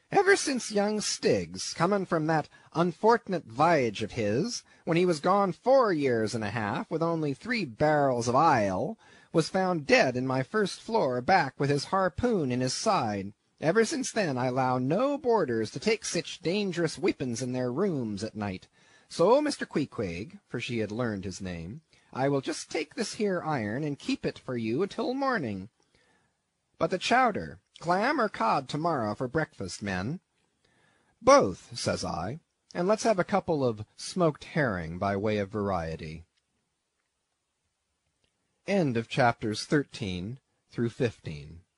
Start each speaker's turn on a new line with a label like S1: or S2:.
S1: Ever since young Stiggs, comin' from that unfort'nate v'y'ge of his, when he was gone 4 years and a half, with only 3 barrels of ile, was found dead in my first floor back with his harpoon in his side, ever since then I 'low no boarders to take sich dangerous weepons in their rooms at night. So, Mr. Queequeg, for she had learned his name, I will just take this here iron and keep it for you till morning. But the chowder, clam or cod tomorrow for breakfast, men?" "Both," says I, "and let's have a couple of smoked herring by way of variety." Chapters 13 through 15